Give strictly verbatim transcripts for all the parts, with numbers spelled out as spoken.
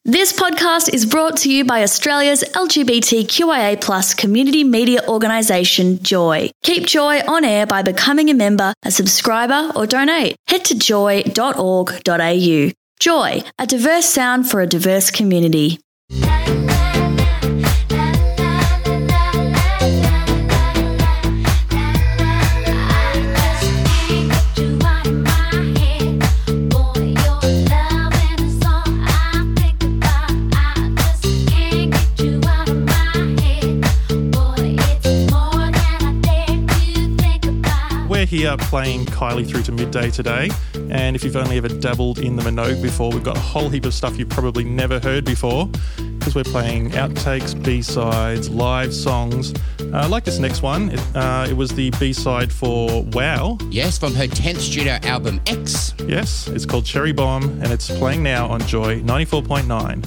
This podcast is brought to you by Australia's L G B T Q I A plus community media organisation, Joy. Keep Joy on air by becoming a member, a subscriber or donate. Head to joy dot org dot a u. Joy, a diverse sound for a diverse community. We're here playing Kylie Through to Midday today, and if you've only ever dabbled in the Minogue before, we've got a whole heap of stuff you've probably never heard before, because we're playing outtakes, B-sides, live songs. Uh, like this next one, it, uh, it was the B-side for Wow. Yes, from her tenth studio album, X. Yes, it's called Cherry Bomb, and it's playing now on Joy ninety-four point nine.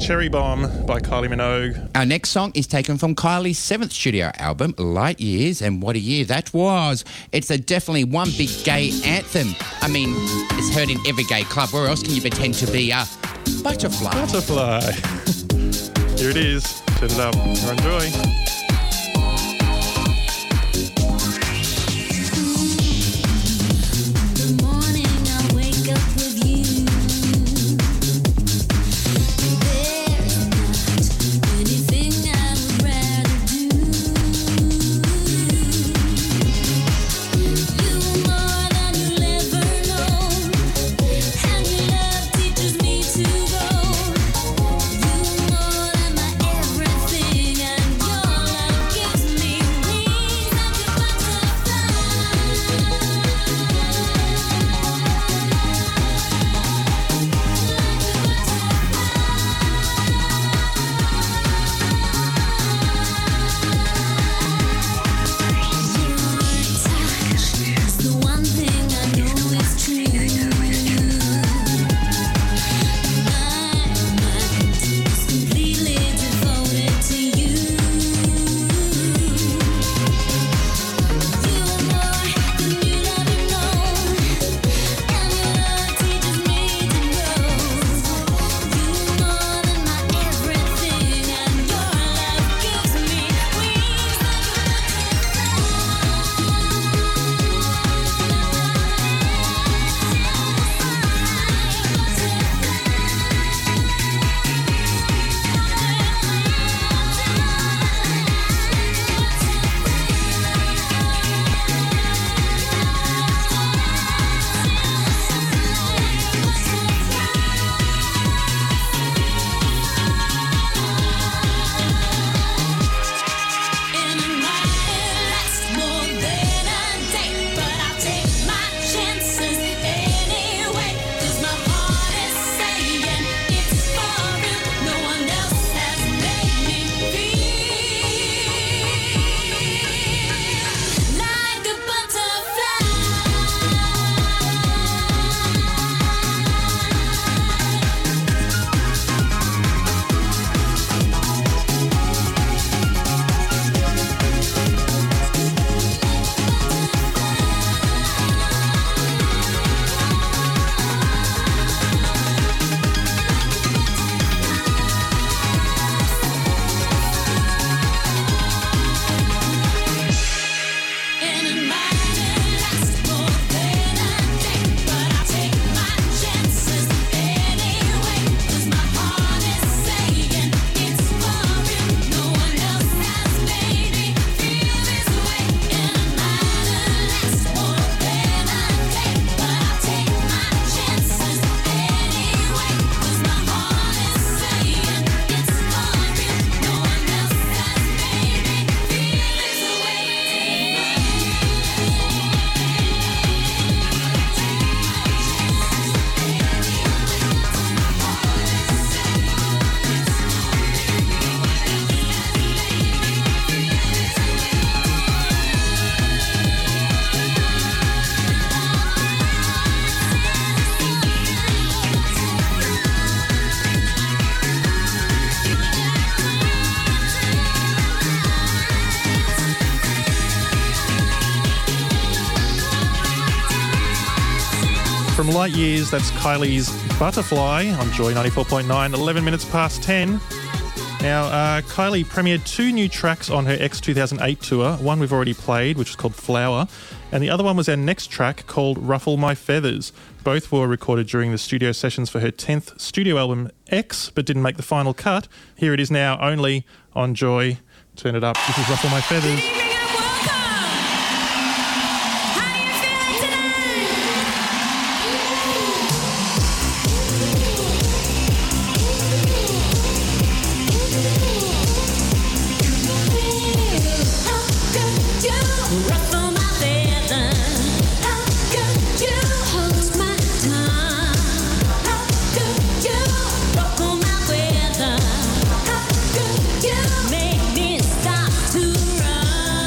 Cherry Bomb by Kylie Minogue. Our next song is taken from Kylie's seventh studio album, Light Years, and what a year that was. It's a definitely one big gay anthem. I mean, it's heard in every gay club. Where else can you pretend to be a butterfly? Butterfly. Here it is. Turn it up or enjoy. From Light Years, that's Kylie's Butterfly on Joy ninety-four point nine, eleven minutes past ten. Now, uh, Kylie premiered two new tracks on her X two thousand eight tour. One we've already played, which is called Flower, and the other one was our next track called Ruffle My Feathers. Both were recorded during the studio sessions for her tenth studio album X, but didn't make the final cut. Here it is now, only on Joy. Turn it up. This is Ruffle My Feathers. Make me stop to run.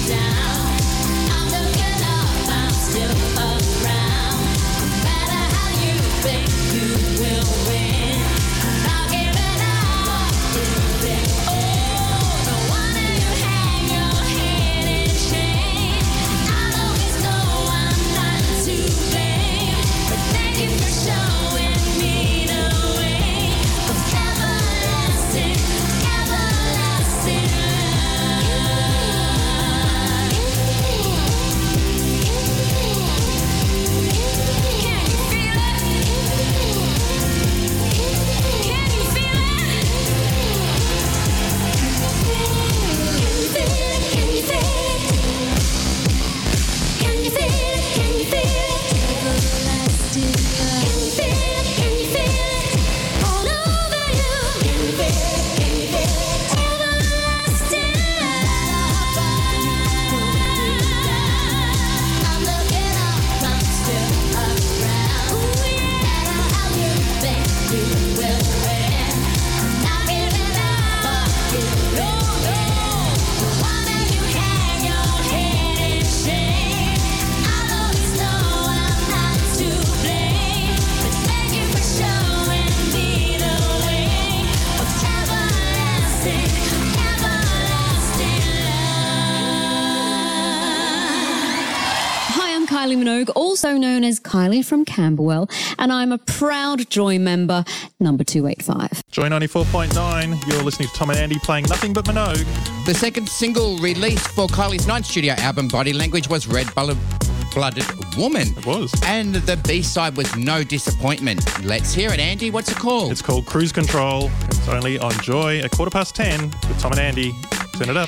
Kylie Minogue, also known as Kylie from Camberwell, and I'm a proud Joy member, number two eighty-five. Joy ninety-four point nine, you're listening to Tom and Andy playing Nothing But Minogue. The second single released for Kylie's ninth studio album, Body Language, was Red Blooded Woman. It was. And the B-side was No Disappointment. Let's hear it, Andy. What's it called? It's called Cruise Control. It's only on Joy at quarter past ten with Tom and Andy. Turn it up.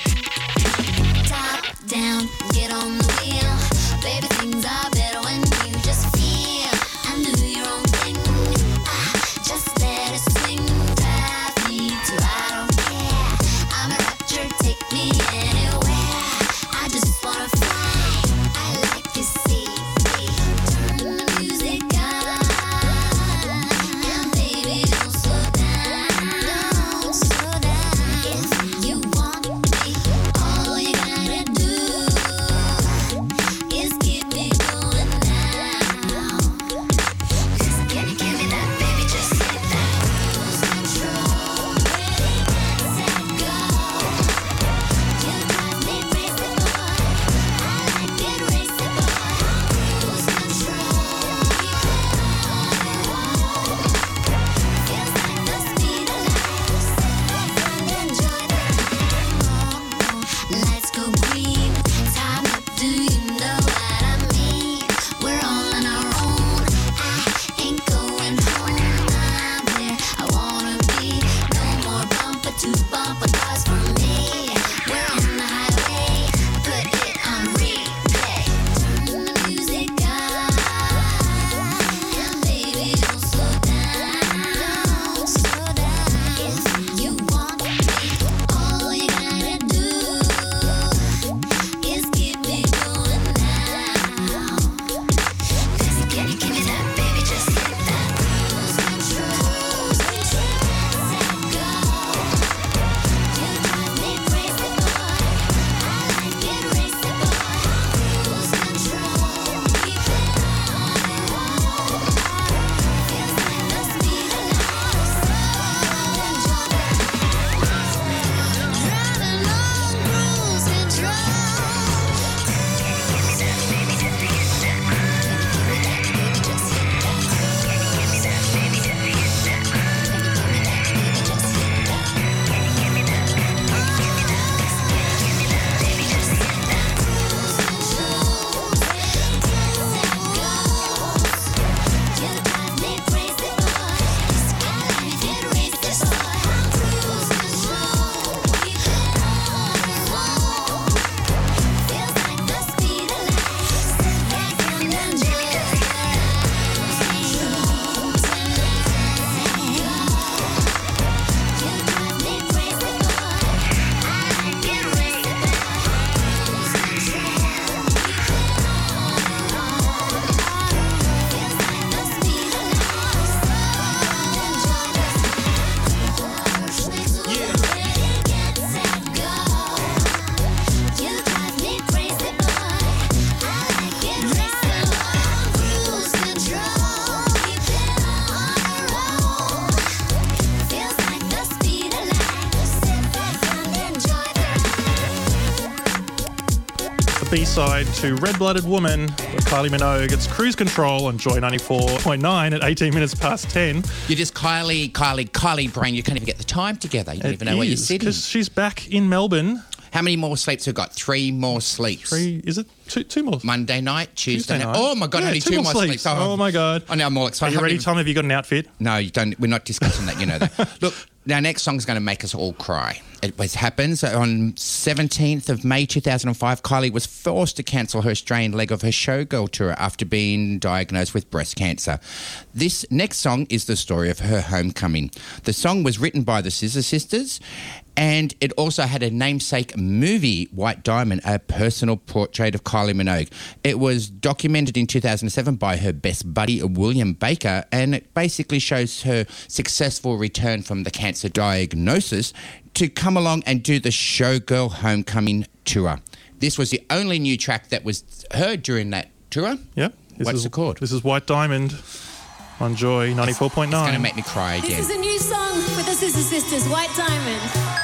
Top down, get on the wheel. Baby, things are better when you just feel and do your own thing. Ah, just let it swing. Drive me to I don't care. I'm a rapture, take me anywhere. I just wanna fly. I like to see me. Turn the music on. And baby, don't slow down. Don't slow down. If you want me, all you gotta do is keep me going now. the B-side to Red Blooded Woman with Kylie Minogue. It's Cruise Control on Joy ninety-four point nine at eighteen minutes past ten. You're just Kylie, Kylie, Kylie brain. You can't even get the time together. You don't It even know where you're is, sitting. because she's back in Melbourne. How many more sleeps have we got? Three more sleeps. Three, is it? Two, two more. Monday night, Tuesday, Tuesday night. night. Oh, my God, Yeah, only two two more more sleeps. sleeps. Oh, my God. I know, I'm all excited. Are you ready, Even- Tom? Have you got an outfit? No, you don't. We're not discussing that. You know that. Look, our next song's going to make us all cry. It was happens on seventeenth of May two thousand five. Kylie was forced to cancel her Australian leg of her Showgirl tour after being diagnosed with breast cancer. This next song is the story of her homecoming. The song was written by the Scissor Sisters, and it also had a namesake movie, White Diamond, a personal portrait of Kylie Minogue. It was documented in two thousand seven by her best buddy, William Baker, and it basically shows her successful return from the cancer diagnosis to come along and do the Showgirl Homecoming tour. This was the only new track that was heard during that tour. Yep. This What's is, it called? This is White Diamond on Joy ninety-four point It's going to nine. make me cry This again. is a new song with the Scissor Sisters, White Diamond.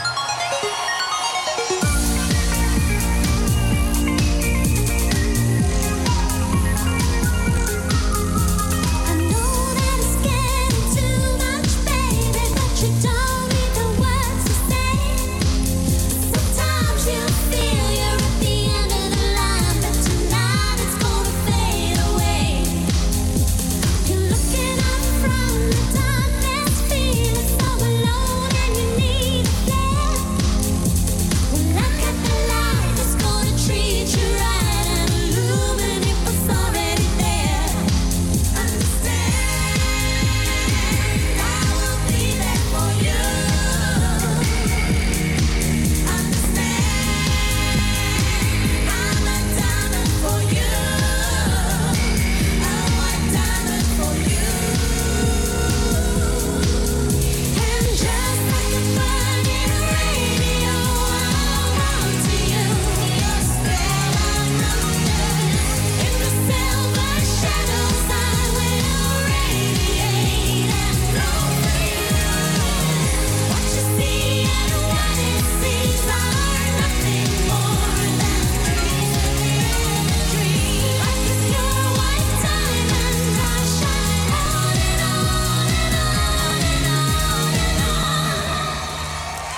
I know that it's getting too much, baby, but you don't need the words to say. Sometimes you feel you're at the end of the line, but tonight it's gonna fade away. You're looking up from the darkness, feeling so alone, and you need a flare. Well, look at the light that's gonna treat you right and illuminate what's already there. Understand, I will be there for you. Understand, I'm a diamond for you. A white diamond for you. And just like a burning radio, I'll run to you. Your spell I'm under. In the silver shadows, I will radiate and flow for you. What you see and what it seems are nothing more than dreams within a dream. Like a pure white diamond, I'll shine on and on and on and on and on.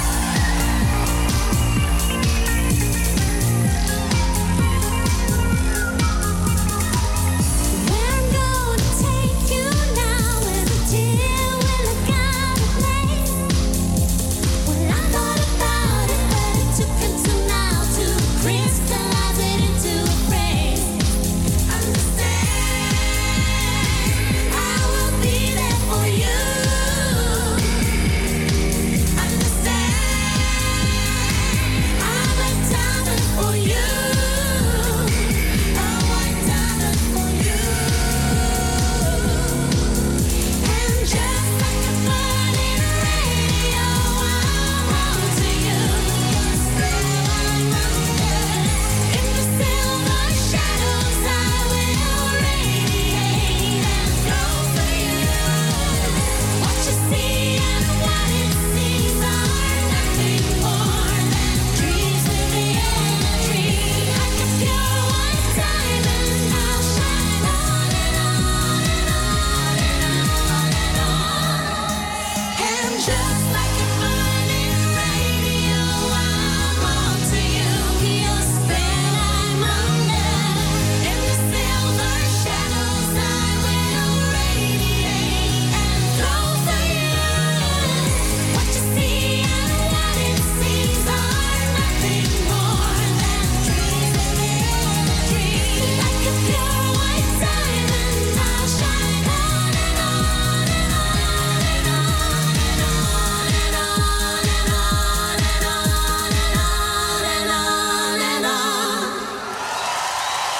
Where I'm gonna take you now, where the dear will have got a place. Well, I thought about it, but it took until now to crystallize it into a phrase. Understand, I will be there for you. Understand, I'm a diamond for you. A white diamond for you. And just like a burning radio, I'll run to you. Your spell I'm under. In the silver shadows, I will radiate and flow for you. What you see and what it seems are nothing more than dreams within a dream. Like a pure white diamond, I'll shine on and on and on and on and on. And just like a burning radio, I'm on to you. Your spell I'm under. In the silver shadows, I will radiate and flow for you. What you see and what it seems are nothing more than dreams within a dream. Like a pure white diamond, I'll shine on and on and on and on and on and on and on and on and on and on and on.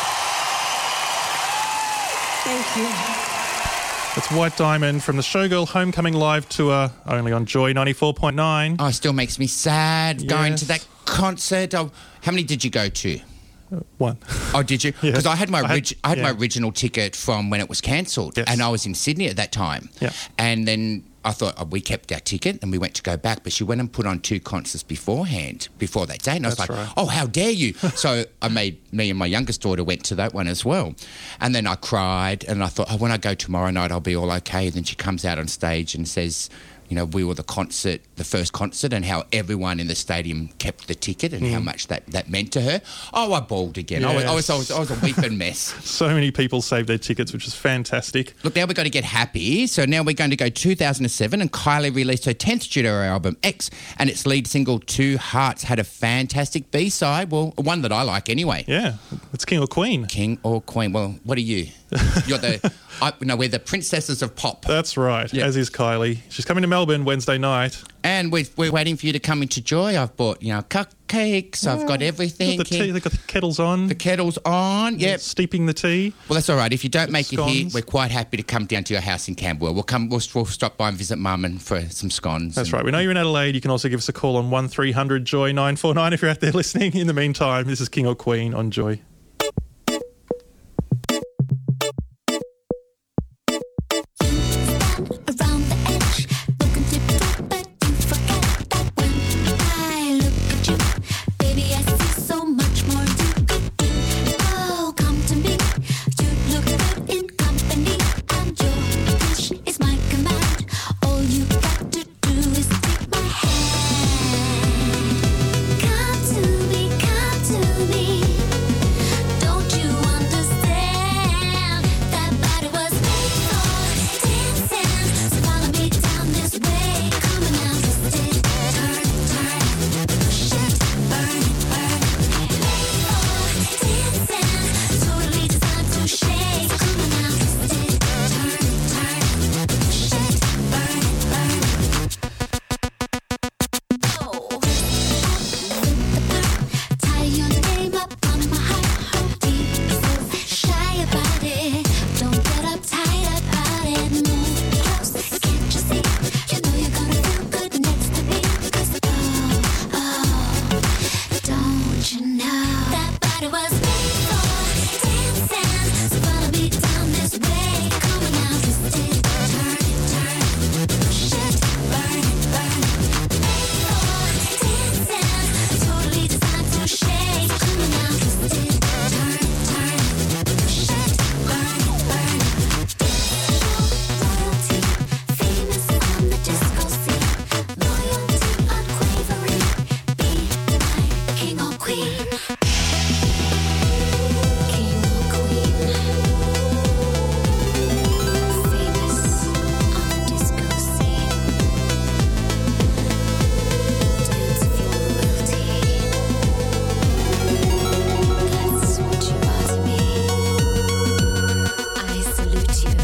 Thank you. It's White Diamond from the Showgirl Homecoming Live Tour, only on Joy ninety-four point nine. Oh, it still makes me sad going Yes. to that concert. Oh, how many did you go to? One. Oh, did you? Yeah. Because I had my I had- orig- I had my yeah. original ticket from when it was cancelled, Yes. and I was in Sydney at that time. Yeah. And then I thought oh, we kept our ticket and we went to go back, but she went and put on two concerts beforehand, before that day. And I was That's like, right. oh, how dare you? So I made, me and my youngest daughter went to that one as well. And then I cried and I thought, oh, when I go tomorrow night, I'll be all okay. And then she comes out on stage and says, you know, we were the concert, the first concert, and how everyone in the stadium kept the ticket and how much that, that meant to her. Oh, I bawled again. I, was, I, was, I, was, I was a weeping mess. So many people saved their tickets, which is fantastic. Look, now we've got to get happy. So now we're going to go two thousand seven, and Kylie released her tenth studio album, X, and its lead single, Two Hearts, had a fantastic B-side. Well, one that I like anyway. Yeah, it's King or Queen. King or Queen. Well, what are you? You're the... I, no, we're the princesses of pop. That's right, Yeah. as is Kylie. She's coming to Melbourne Wednesday night. And we're, we're waiting for you to come into Joy. I've bought, you know, cupcakes. I've got everything. Got the tea, they've got the kettles on. The kettle's on. Yep. Steeping the tea. Well, that's all right. If you don't make it here, Scones. we're quite happy to come down to your house in Camberwell. We'll come. We'll, we'll stop by and visit Mum and for some scones. That's and- right. We know you're in Adelaide. You can also give us a call on one three hundred Joy nine four nine if you're out there listening. In the meantime, this is King or Queen on Joy. Around the edge, looking to drop, but you forget that when I look at you, baby, I see so much more you could do. Oh, come to me, you look good in company, and your wish is my command. All you got to do is take my hand. Come to me, come to me. Don't you understand that body was made for dancing? So follow me down this way. Come on now, twist it, turn, turn, push it, burn it, burn it. Made for dancing, totally designed to shake. Come on now, twist it, turn, turn, push it, burn it, burn it. Oh. Tie your name up on my heart, deep, so shy about it. Don't get uptight about it. Move close, can't you see? You know you're gonna feel good next to me. 'Cause oh, oh, don't you know that body was made for dancing? So follow me down this way. Come on now, twist it, turn it, turn it, push it, burn it, burn it. Made for dancing, totally designed to shake. Come on now, twist it, turn it, turn it, push it, burn it, burn it. Royalty, famous on the disco scene. Loyalty unquavering. Be my king or queen. King or queen. Famous on the disco scene. Dance floor royalty. That's what you are to me. I salute you.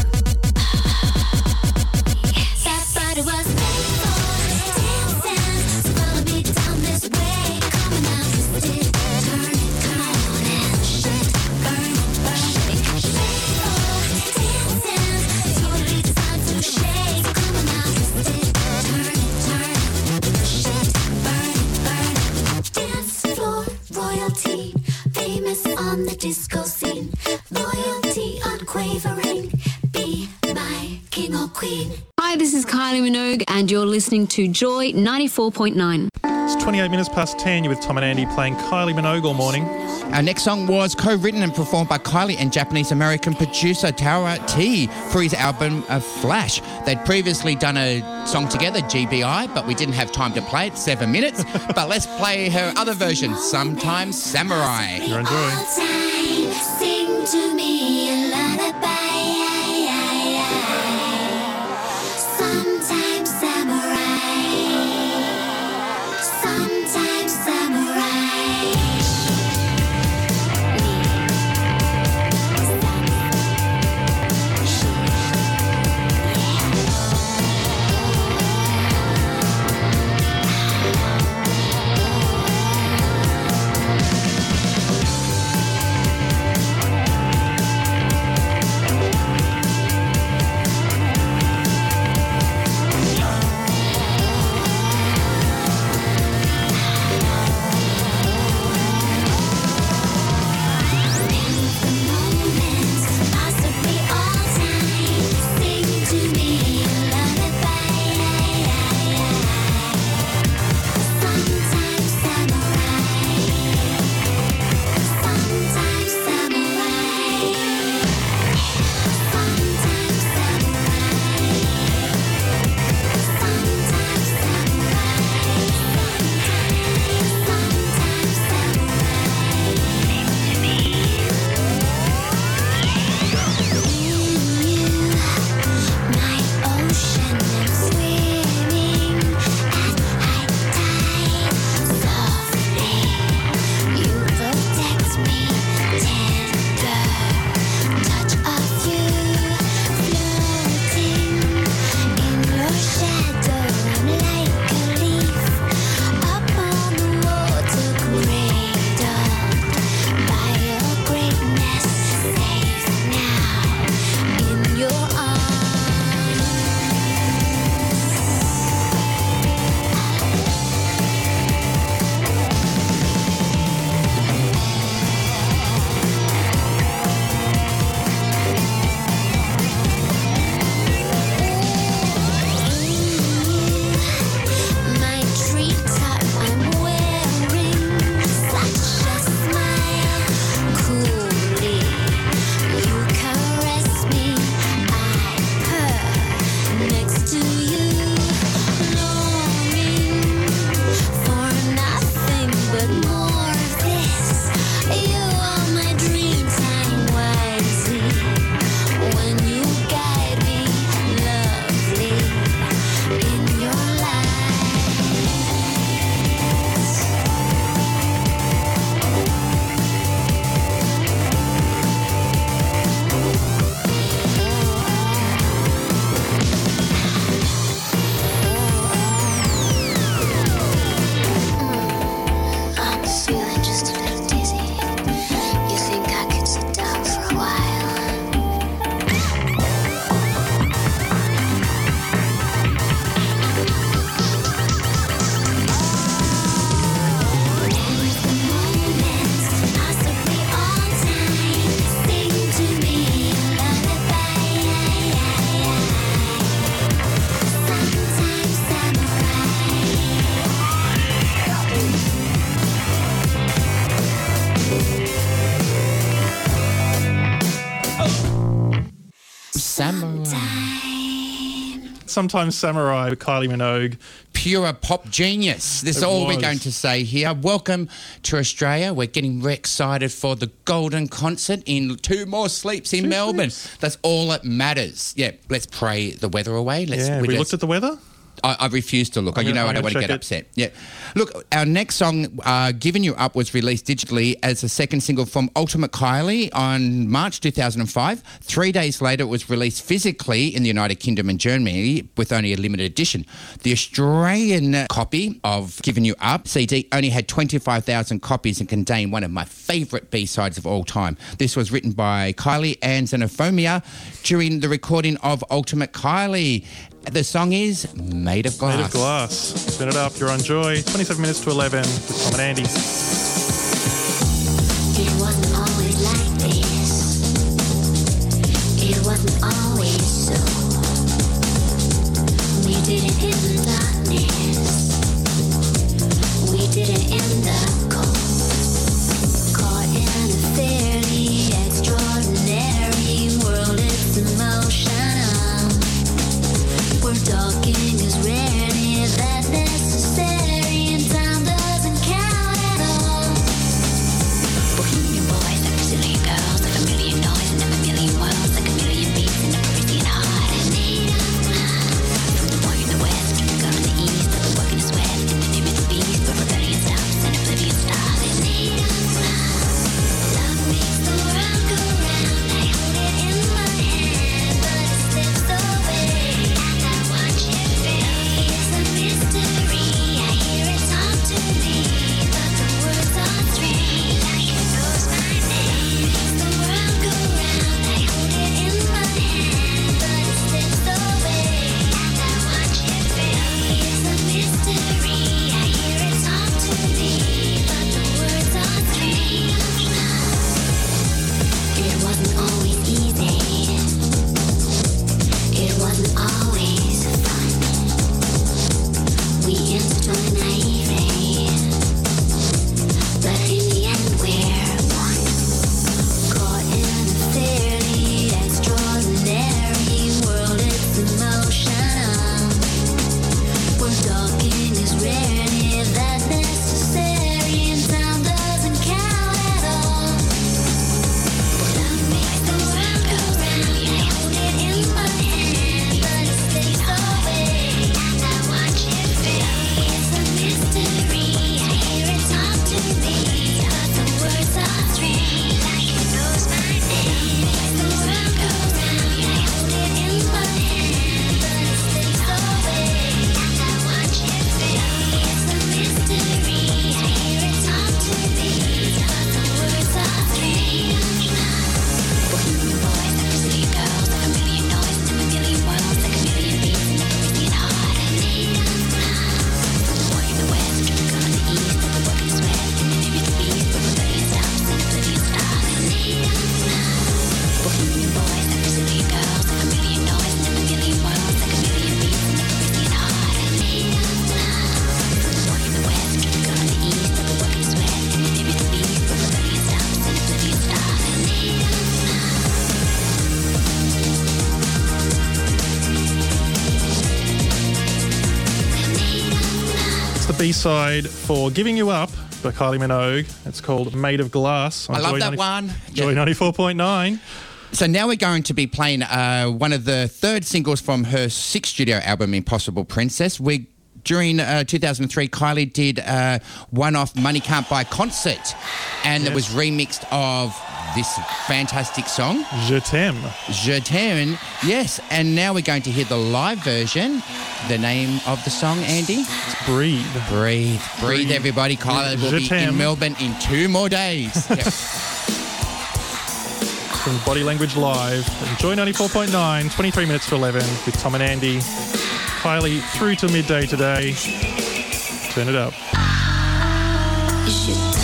Yes. That body was made for dancing. So follow me down this way. Come on now, twist it, turn it, come on and shake, burn it, burn it. Made for dancing, totally designed to shake. Come on now, twist it, turn it, turn it, push it, burn it, burn it. Dance floor royalty, famous on the disco scene. Loyalty unquavering. Be my king or queen. Hi, this is Kylie Minogue, and you're listening to Joy ninety-four point nine. It's twenty-eight minutes past ten. You're with Tom and Andy playing Kylie Minogue all morning. Our next song was co-written and performed by Kylie and Japanese-American producer Tara T for his album uh, Flash. They'd previously done a song together, G B I, but we didn't have time to play it, seven minutes. But let's play her other version, Sometimes Samurai. You're on Joy. All time, sing to me a lullaby. Sometimes samurai. Sometimes samurai. Samurai. Sometimes Samurai with Kylie Minogue. Pure pop genius. This is It all was. we're going to say here. Welcome to Australia. We're getting very excited for the Golden Concert in two more sleeps in Two Melbourne. sleeps. That's all that matters. Yeah, let's pray the weather away. Let's, Yeah, we we let's- looked at the weather. I, I refuse to look. I'm you gonna- know, I'm I don't gonna want to check get it. upset. Yeah. Look, our next song, uh, Giving You Up, was released digitally as a second single from Ultimate Kylie on March two thousand five. Three days later, it was released physically in the United Kingdom and Germany with only a limited edition. The Australian copy of Giving You Up C D only had twenty-five thousand copies and contained one of my favourite B-sides of all time. This was written by Kylie and Xenophobia during the recording of Ultimate Kylie. The song is Made of Glass. Made of glass. Spin it up. You're on Joy. twenty-seven minutes to eleven with Tom and Andy. It wasn't always like this. It wasn't always so. We did it in the darkness. We did it in the cold. Caught in a fairly extraordinary world. It's emotion. We're talking is rarely that necessary, and time doesn't count at all. Bohemian boys, like Brazilian girls, like a million noise and a million worlds, like a million beats in a Parisian heart. And from the boy in the west to the girl in the east, like the work in his west, and the name is the beast, but rebellion stops and oblivion starts. And love makes the world go round. I hold it in my hand, but it slips away. It wasn't always easy. It wasn't always fun. We intertwined naively, but in the end we're one. Caught in a fairly extraordinary world, it's emotional. We're talking is rarely that necessary, and time doesn't count at all. Love makes the world go round. I hold it in my hand, but it slips away. And I watch it fade. It's a mystery. I hear it talk to me, but the words are three. Like it knows my name. Makes the world go round. I hold it in my hand, but it slips away. And I watch it fade. It's a mystery. I hear it talk to me, but the words are three. Bohemian boys, like Brazilian girls, like a million noise and a million worlds, like a million beats in a Parisian heart. And from the boy in the west to the girl in the east, like the work in his west, and the name is the beast, but rebellion stops and oblivion starts. Bohemian boys, like Brazilian girls, like a million noise and a million worlds, like a million beats in a Parisian heart. And from the boy in the west to the girl in the east, like the work in his west, and the name is the beast, but rebellion stops and oblivion starts. It's the B-side for Giving You Up by Kylie Minogue. It's called Made of Glass. On I love Joy that ninety one. Joy Yeah. ninety-four point nine. So now we're going to be playing uh, one of the third singles from her sixth studio album, Impossible Princess. We During uh, two thousand three, Kylie did a one-off Money Can't Buy concert, and it was remixed of this fantastic song, Je t'aime. Je t'aime. Yes, and now we're going to hear the live version. The name of the song, Andy? Breathe. Breathe. Breathe, Breathe. everybody. Kylie will Je be t'aime. in Melbourne in two more days. Yeah. From Body Language Live. And Joy ninety-four point nine, twenty-three minutes to eleven with Tom and Andy. Kylie through to midday today. Turn it up. Je t'aime.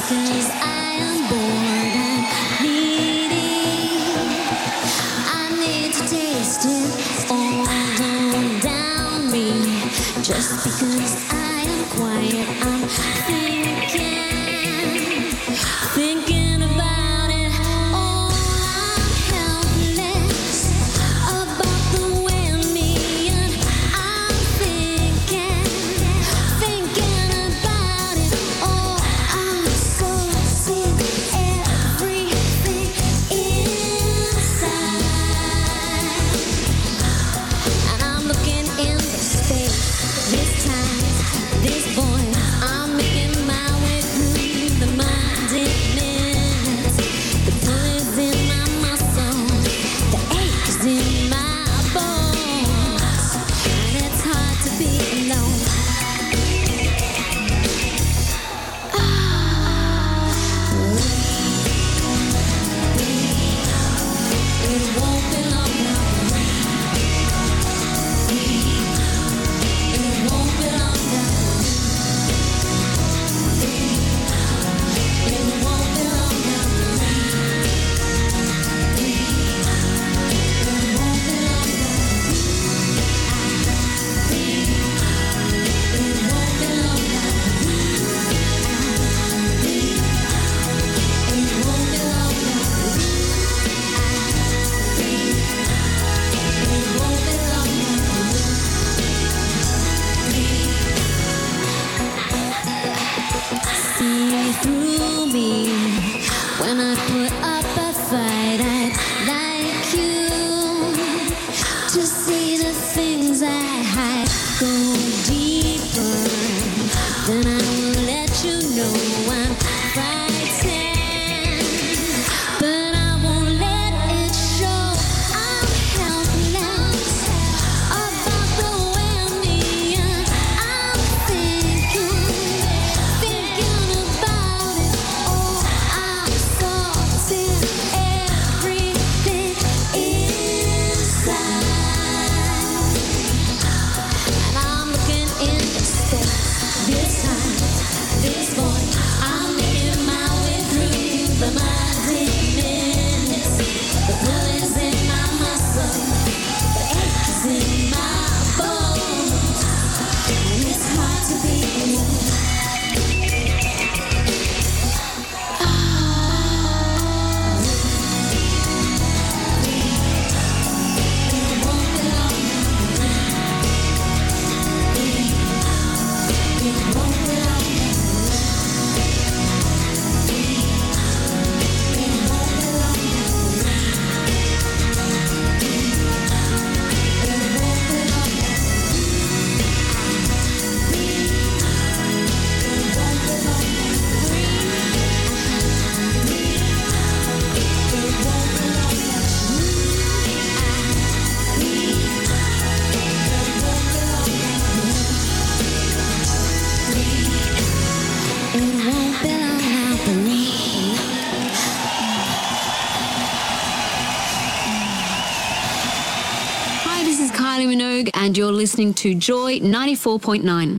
because I am bored and needy. I need to taste it all down, down me. Just because I am quiet, I'm thinking, thinking about it. Oh, I'm helpless about the way I'm being. I'm thinking, thinking about it. Oh, I'm so sick, everything inside. And I'm looking in the space. This time, this voice, I'm making my way through the minded minutes. The pull is in my muscles, the ache is in my bones, and it's hard to be alone. It won't be long now. It won't be long now. It won't be long now. It won't be long now. It won't be long now. It won't be long now. It won't be long now. See through me when I put up a fight. I'd like you to see the things I hide. Go deeper, then I will let you know I'm frightened, but I won't let it show. I'm helpless about the way I'm being. I'm thinking, thinking about it. Oh, I'm sorting everything inside. And I'm looking in the space. This time, this voice, I'm making my way through the minded minutes. The pull is in my muscle, the ache is in my bones, and it's hard to be alone. It won't be long now. It won't be long now. It won't be long now. It won't be long now. It won't be long now. It won't be long now. It won't be long now for me. Hi, this is Kylie Minogue, and you're listening to Joy ninety-four point nine.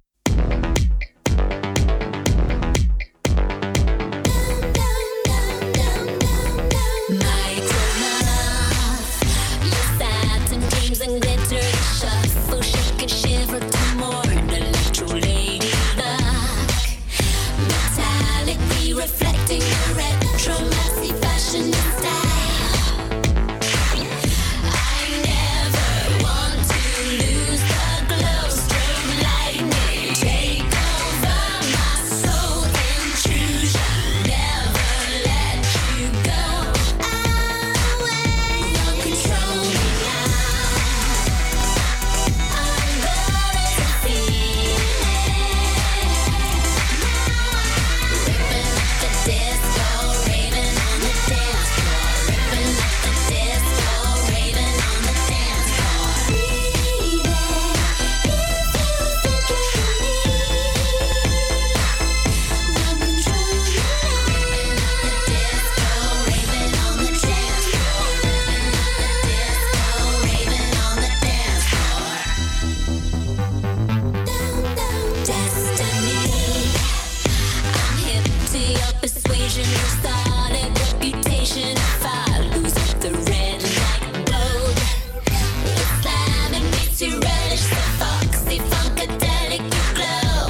Reflecting the retro messy fashion and style. I never want to lose the glow. Strobe lightning take over my soul. Intrusion never let you go away. Don't control me now. I'm going to feel it. Ripping up the disco. version of solid reputation. If I lose it, the red light gold. It's slime and makes you relish the foxy funkadelic you glow.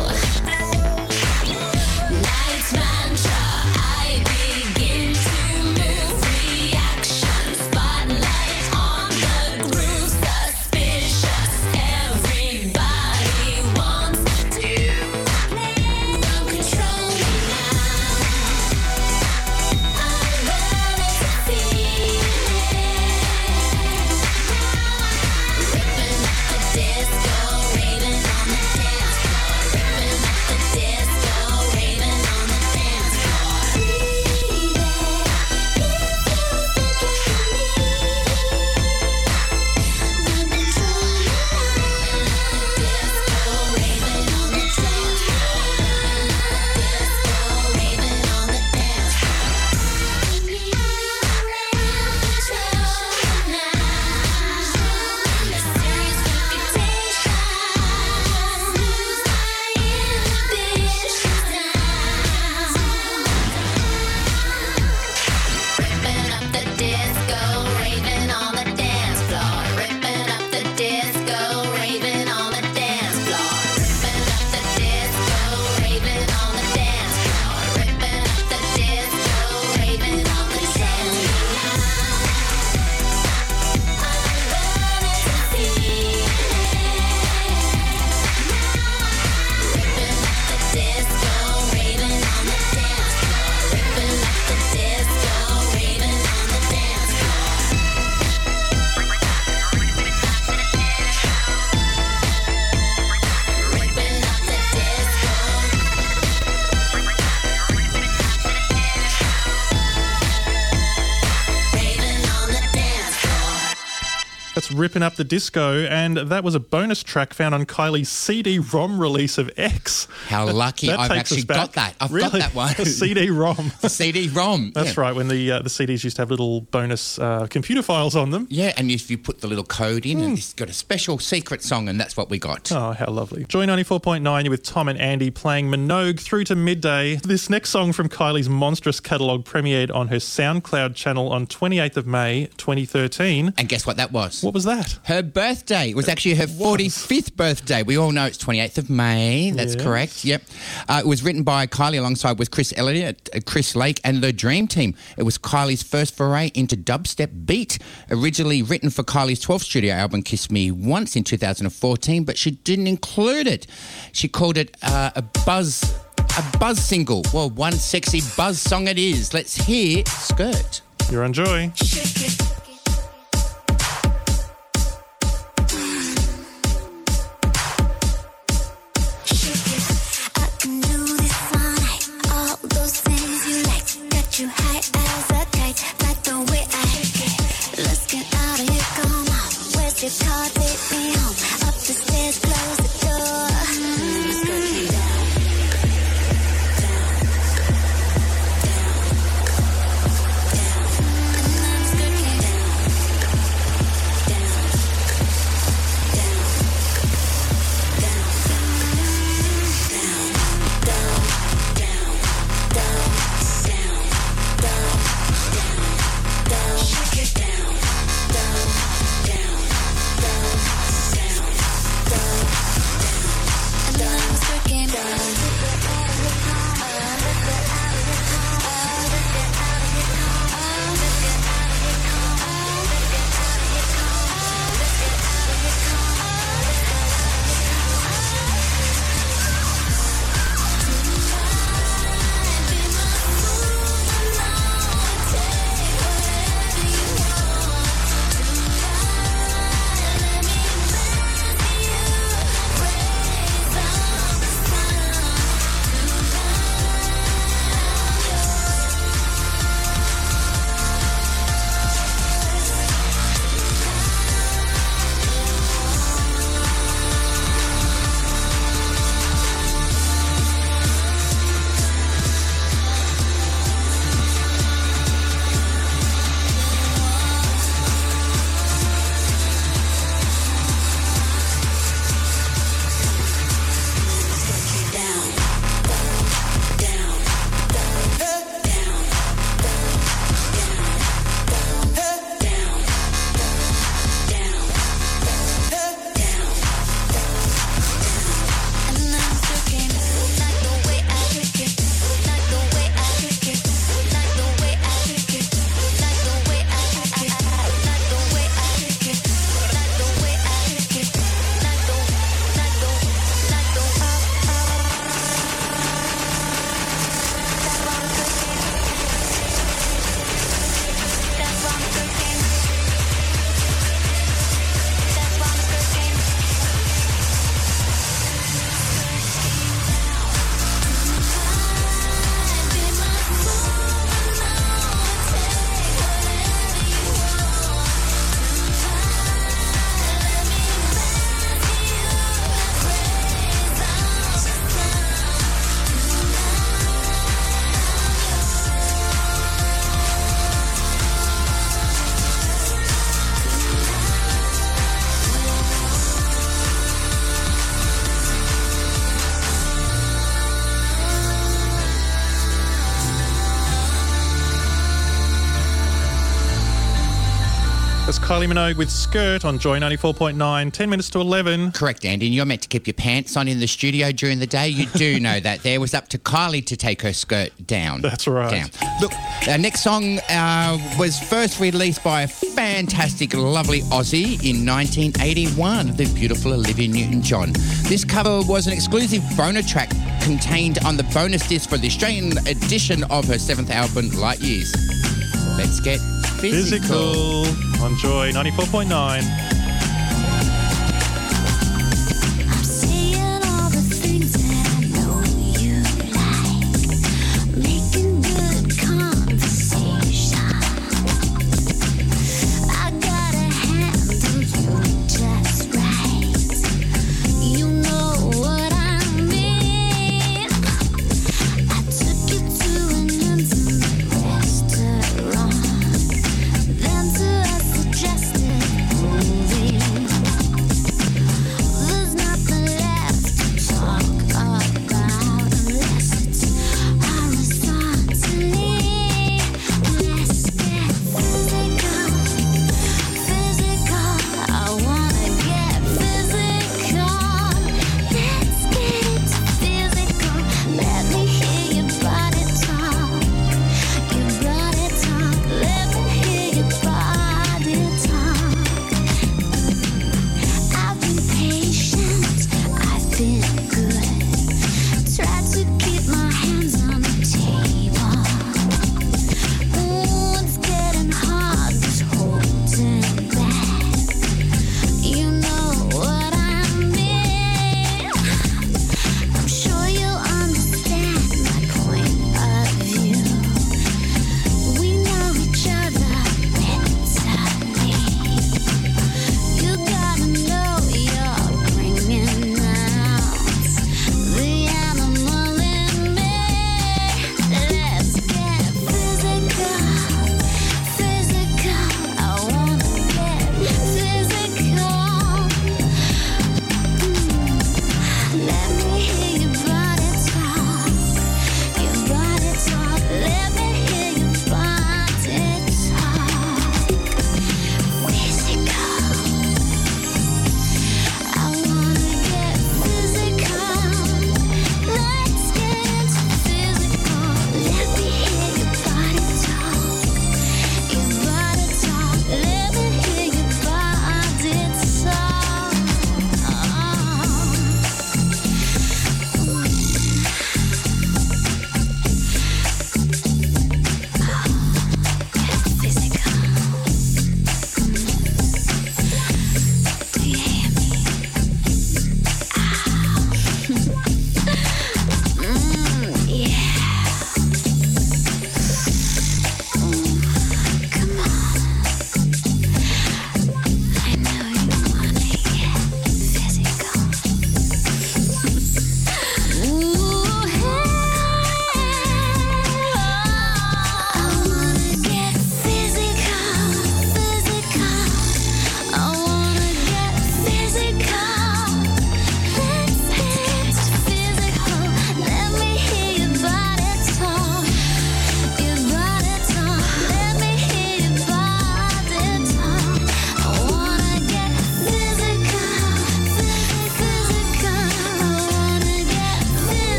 Night's mantra, I begin to move. Reaction, spotlight on the groove. Suspicious, everybody wants to don't control me now. I'm learning to feel ripping up the disco, raving on the dance floor. Ripping up the disco, raving on the dance floor. Breathe it, Ripping up the disco, raving on the dance floor. Ripping up the disco, raving on the dance floor. Ripping up the disco, raving on the dance floor. Ripping up the disco, raving on the dance floor. I'm learning to feel ripping up the disco, raving on the dance floor. Ripping up the disco, raving on the dance floor. Ripping up the disco. Raving on the dance floor. That's Ripping Up the Disco, and that was a bonus track found on Kylie's C D ROM release of X. How lucky. That I've takes actually us back. got that. I've Really? got that one. A C D ROM. C D ROM. That's yeah. right, when the uh, the C Ds used to have little bonus uh, computer files on them. Yeah, and if you put the little code in, and it's got a special secret song, and that's what we got. Oh, how lovely. Joy ninety-four point nine, you're with Tom and Andy playing Minogue through to midday. This next song from Kylie's monstrous catalogue premiered on her SoundCloud channel on twenty-eighth of May, twenty thirteen. And guess what that was? What was that? Her birthday. It was actually her forty-fifth birthday. We all know it's twenty-eighth of May. That's Yes. correct. Yep. Uh, it was written by Kylie alongside with Chris Elliott, uh, Chris Lake, and the Dream Team. It was Kylie's first foray into dubstep beat. Originally written for Kylie's twelfth studio album, Kiss Me Once, in two thousand fourteen, but she didn't include it. She called it uh, a buzz, a buzz single. Well, one sexy buzz song it is. Let's hear Skirt. You're on Joy. I can do this all night. All those things you like got you high as a kite. Like the way I let's get out of here, come on. Where's your car? Take me home. Up the stairs, close the door. And I'm skirting down. was Kylie Minogue with Skirt on Joy ninety-four point nine, ten minutes to eleven. Correct, Andy. And you're meant to keep your pants on in the studio during the day. You do know that. There was up to Kylie to take her skirt down. That's right. Down. Look, our next song uh, was first released by a fantastic, lovely Aussie in nineteen eighty-one, the beautiful Olivia Newton-John. This cover was an exclusive bonus track contained on the bonus disc for the Australian edition of her seventh album, Light Years. Let's get physical. Physical on Joy ninety-four point nine. I'm saying all the things that I know you like, making good conversation. I gotta handle you just right. You know what I mean. I took you to an intimate restaurant, then to a suggested movie.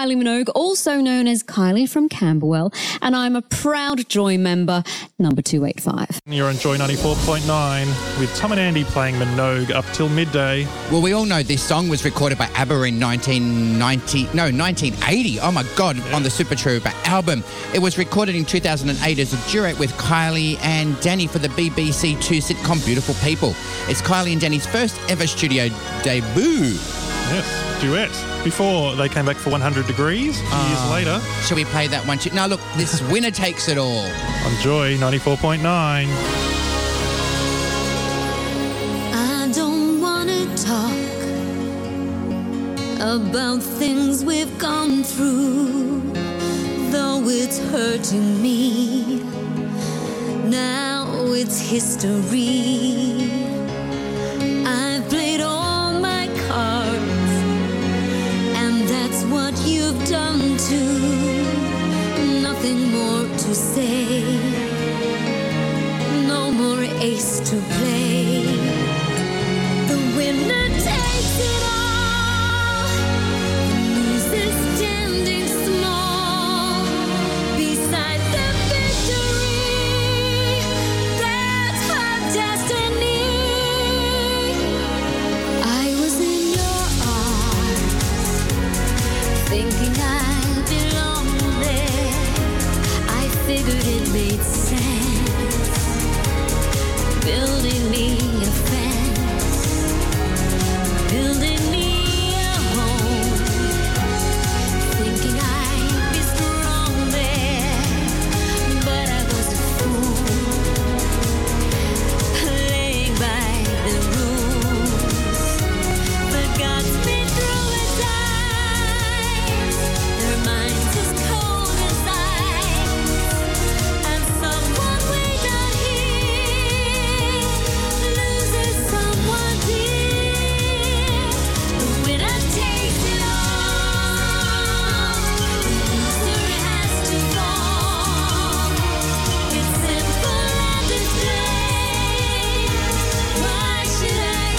Kylie Minogue, also known as Kylie from Camberwell, and I'm a proud Joy member, number two eighty-five. You're on Joy ninety-four point nine with Tom and Andy playing Minogue up till midday. Well, we all know this song was recorded by ABBA in nineteen ninety, no, nineteen eighty. Oh my God, yeah. On the Super Trooper album. It was recorded in two thousand eight as a duet with Kylie and Danny for the B B C Two sitcom Beautiful People. It's Kylie and Danny's first ever studio debut. Yes, duet. Before they came back for one hundred degrees, years Uh, later. Shall we play that one too? No, look, this winner takes it all. On Joy ninety-four point nine. I don't wanna talk about things we've gone through, though it's hurting me. Now it's history. I've played all my cards, and that's what you've done too. Nothing more to say, no more ace to play. The winner takes it all, the loser standing small beside the victory. That's her destiny. I was in your arms, thinking I belonged there. I figured it made sense, building me a fence, building me a home, thinking I'd be strong there, but I was a fool, playing by the rules. The gods been through his eyes, their minds as cold as ice, and someone way down here loses someone dear. The winner takes it all, the loser has to fall. It's simple and it's plain. Why should I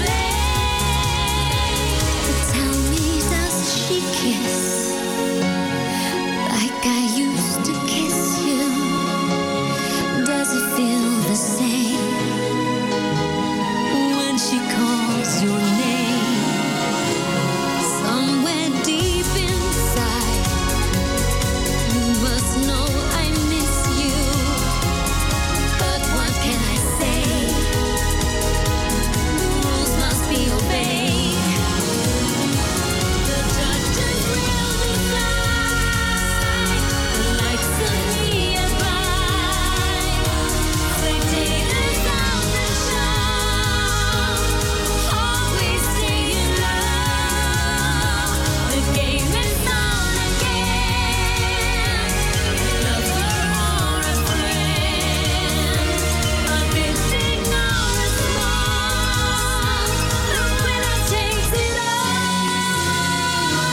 complain? Tell me, does she kiss like I used to kiss you? Does it feel the same when she calls your name? Somewhere deep inside, you must know I miss you. But what can I say? Rules must be obeyed. The judges will decide, like Sunny and Clyde. Spectators of the show always stay in love. The game is on again. Lover or a friend, a big thing or a small, the winner takes it all.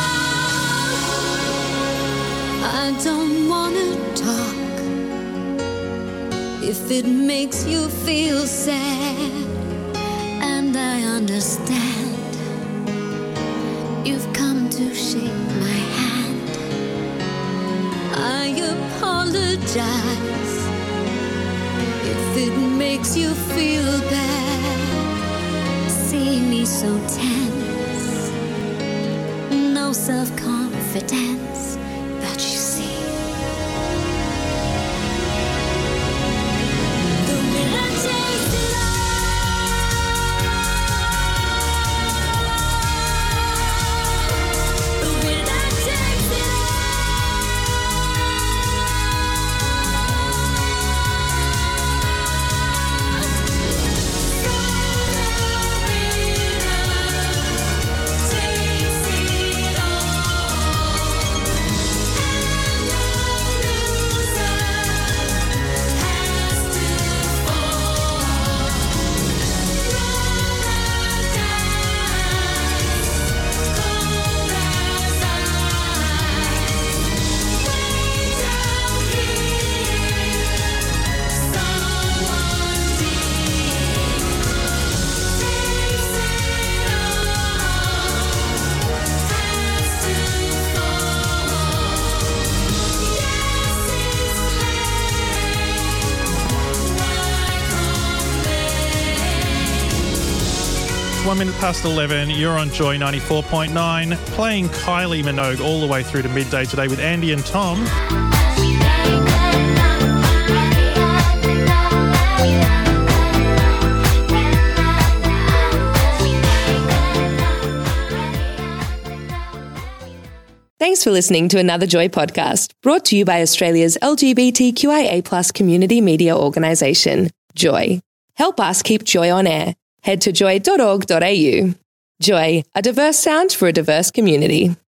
I don't wanna talk if it makes you feel sad, and I understand. You've come to shake my hand. I apologize if it makes you feel bad, seeing me so tense, no self-confidence. But you see, the winner takes it all. The winner takes it all. one minute past eleven. You're on Joy ninety-four point nine, playing Kylie Minogue all the way through to midday today with Andy and Tom. Thanks for listening to another Joy podcast, brought to you by Australia's L G B T Q I A plus community media organisation, Joy. Help us keep Joy on air. Head to joy dot org dot a u. Joy, a diverse sound for a diverse community.